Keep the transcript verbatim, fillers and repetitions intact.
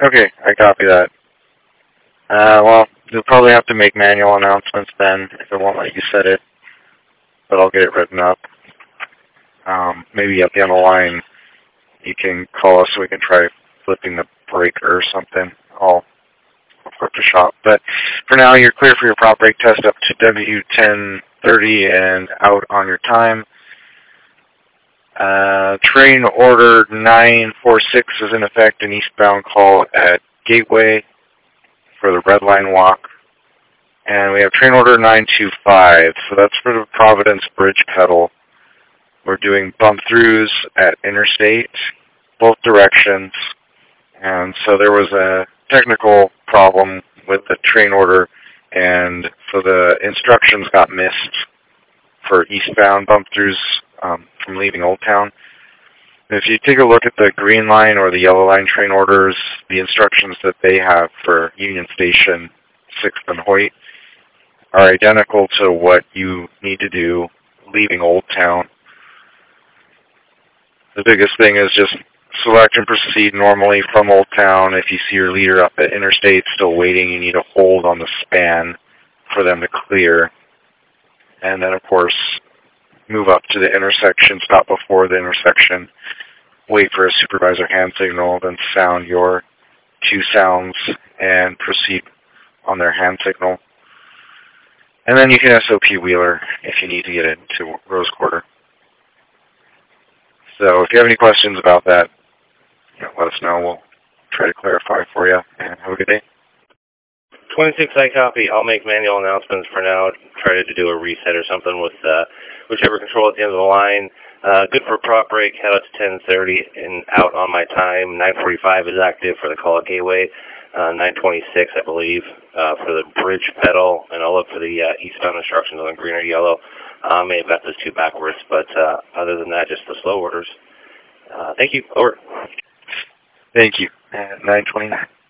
Okay, I copy that. Uh, well, you'll probably have to make manual announcements then if it won't let you set it, but I'll get it written up. Um, maybe at the end of the line you can call us so we can try flipping the breaker or something. I'll report to shop. But for now, you're clear for your prop brake test up to W ten thirty and out on your time. Uh, train order nine four six is in effect, an eastbound call at Gateway for the Red Line walk. And we have train order nine two five, so that's for the Providence Bridge pedal. We're doing bump throughs at Interstate, both directions. And so there was a technical problem with the train order, and so the instructions got missed for eastbound bump throughs um, from leaving Old Town. If you take a look at the green line or the yellow line train orders, the instructions that they have for Union Station, sixth and Hoyt are identical to what you need to do leaving Old Town. The biggest thing is just select and proceed normally from Old Town. If you see your leader up at Interstate still waiting, you need to hold on the span for them to clear. And then, of course, move up to the intersection, stop before the intersection, wait for a supervisor hand signal, then sound your two sounds and proceed on their hand signal. And then you can S O P Wheeler if you need to get into Rose Quarter. So if you have any questions about that, you know, let us know. We'll try to clarify for you. And have a good day. twenty-six I copy. I'll make manual announcements for now. Try to do a reset or something with uh, whichever control at the end of the line. Uh, good for prop brake. Head out to ten thirty and out on my time. nine forty-five is active for the call at Gateway. Uh, nine twenty-six, I believe, uh, for the bridge pedal. And I'll look for the uh, eastbound instructions on green or yellow. I uh, may have got those two backwards, but uh, other than that, just the slow orders. Uh, thank you. Over. Thank you. At nine twenty-nine.